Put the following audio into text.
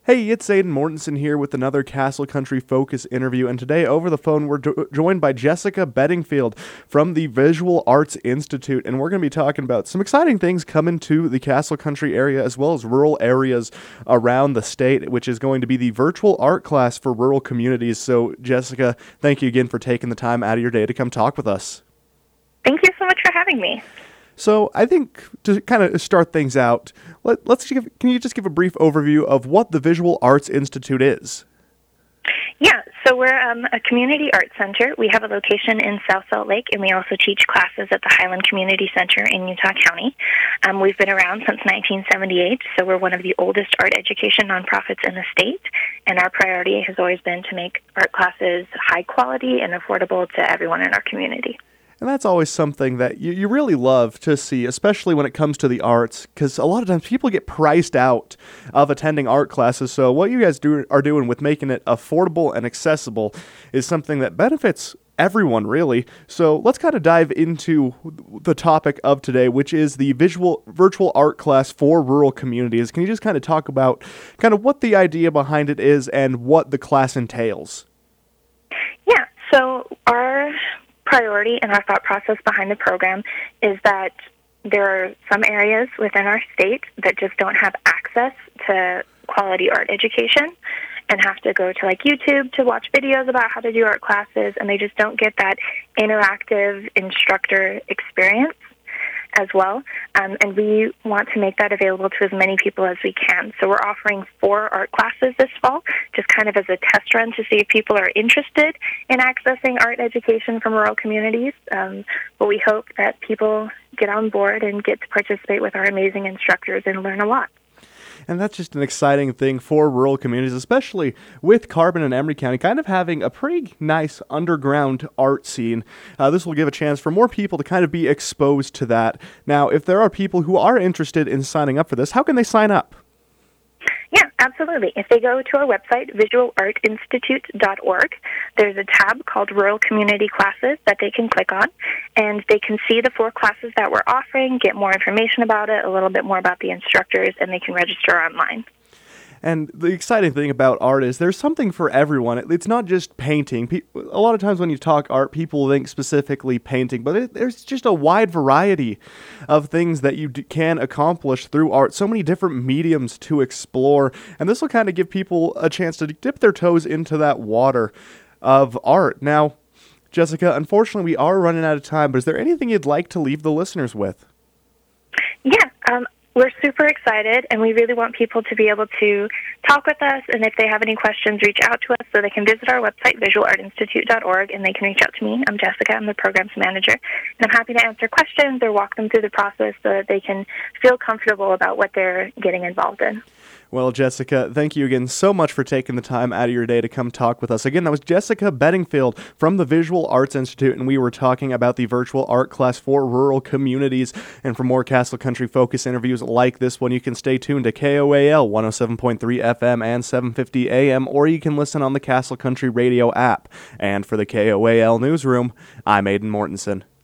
Hey, it's Aidan Mortensen here with another Castle Country Focus interview, and today over the phone we're joined by Jessica Bedingfield from the Visual Arts Institute, and we're going to be talking about some exciting things coming to the Castle Country area as well as rural areas around the state, which is going to be the virtual art class for rural communities. So, Jessica, thank you again for taking the time out of your day to come talk with us. Thank you so much for having me. So I think to kind of start things out, can you just give a brief overview of what the Visual Arts Institute is? Yeah, so we're a community arts center. We have a location in South Salt Lake, and we also teach classes at the Highland Community Center in Utah County. We've been around since 1978, so we're one of the oldest art education nonprofits in the state, and our priority has always been to make art classes high quality and affordable to everyone in our community. And that's always something that you really love to see, especially when it comes to the arts, because a lot of times people get priced out of attending art classes. So what you guys are doing with making it affordable and accessible is something that benefits everyone, really. So let's kind of dive into the topic of today, which is the virtual art class for rural communities. Can you just kind of talk about kind of what the idea behind it is and what the class entails? Yeah, so our priority and our thought process behind the program is that there are some areas within our state that just don't have access to quality art education and have to go to like YouTube to watch videos about how to do art classes, and they just don't get that interactive instructor experience as well, and we want to make that available to as many people as we can. So we're offering 4 art classes this fall, just kind of as a test run to see if people are interested in accessing art education from rural communities. But we hope that people get on board and get to participate with our amazing instructors and learn a lot. And that's just an exciting thing for rural communities, especially with Carbon and Emery County kind of having a pretty nice underground art scene. This will give a chance for more people to kind of be exposed to that. Now, if there are people who are interested in signing up for this, how can they sign up? Yeah, absolutely. If they go to our website, visualartinstitute.org, there's a tab called Rural Community Classes that they can click on, and they can see the 4 classes that we're offering, get more information about it, a little bit more about the instructors, and they can register online. And the exciting thing about art is there's something for everyone. It's not just painting. A lot of times when you talk art, people think specifically painting, but there's just a wide variety of things that you can accomplish through art. So many different mediums to explore, and this will kind of give people a chance to dip their toes into that water of art. Now, Jessica, unfortunately, we are running out of time, but is there anything you'd like to leave the listeners with? Yeah, we're super excited, and we really want people to be able to talk with us, and if they have any questions, reach out to us. So they can visit our website, visualartinstitute.org, and they can reach out to me. I'm Jessica. I'm the programs manager, and I'm happy to answer questions or walk them through the process so that they can feel comfortable about what they're getting involved in. Well, Jessica, thank you again so much for taking the time out of your day to come talk with us. Again, that was Jessica Bedingfield from the Visual Arts Institute, and we were talking about the virtual art class for rural communities. And for more Castle Country Focus interviews like this one, you can stay tuned to KOAL 107.3 FM and 750 AM, or you can listen on the Castle Country Radio app. And for the KOAL Newsroom, I'm Aidan Mortensen.